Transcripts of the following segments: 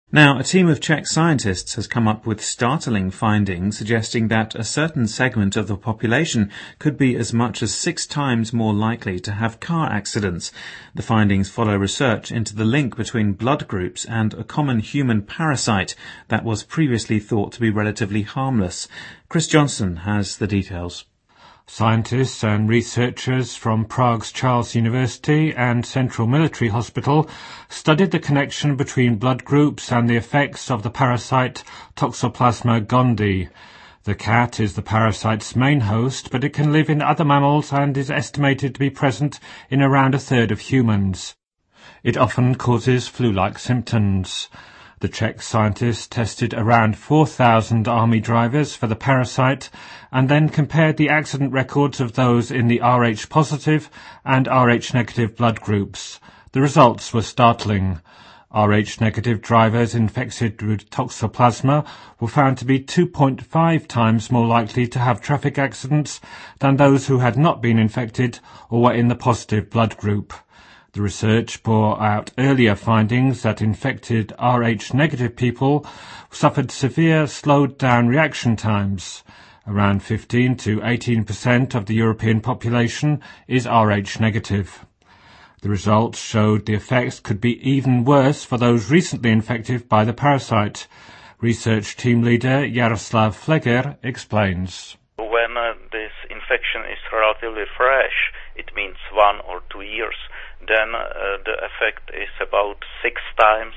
Now, a team of Czech scientists has come up with startling findings suggesting that a certain segment of the population could be as much as 6 times more likely to have car accidents. The findings follow research into the link between blood groups and a common human parasite that was previously thought to be relatively harmless. Chris Johnson has the details. Scientists and researchers from Prague's Charles University and Central Military Hospital studied the connection between blood groups and the effects of the parasite Toxoplasma gondii. The cat is the parasite's main host, but it can live in other mammals and is estimated to be present in around a third of humans. It often causes flu-like symptoms. The Czech scientists tested around 4,000 army drivers for the parasite and then compared the accident records of those in the Rh-positive and Rh-negative blood groups. The results were startling. Rh-negative drivers infected with Toxoplasma were found to be 2.5 times more likely to have traffic accidents than those who had not been infected or were in the positive blood group. The research bore out earlier findings that infected Rh-negative people suffered severe slowed-down reaction times. Around 15 to 18% of the European population is Rh-negative. The results showed the effects could be even worse for those recently infected by the parasite. Research team leader Jaroslav Fleger explains. When this infection is relatively fresh, it means 1 or 2 years, then the effect is about 6 times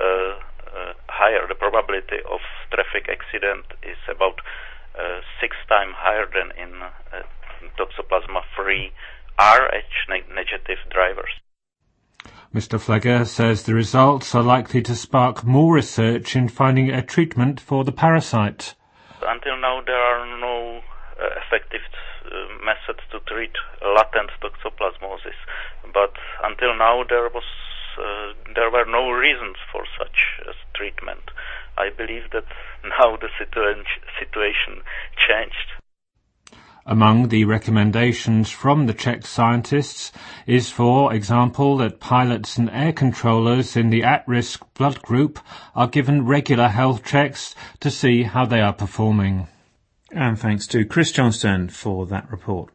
higher. The probability of traffic accident is about 6 times higher than in Toxoplasma-free Rh-negative drivers. Mr. Fleger says the results are likely to spark more research in finding a treatment for the parasite. Until now, there are no effective methods to treat latent toxoplasmosis, but until now there were no reasons for such treatment. I believe that now the situation changed. Among the recommendations from the Czech scientists is, for example, that pilots and air controllers in the at-risk blood group are given regular health checks to see how they are performing. And thanks to Chris Johnston for that report.